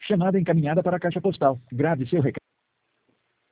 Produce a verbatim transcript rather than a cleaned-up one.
Chamada encaminhada para a caixa postal. Grave seu recado.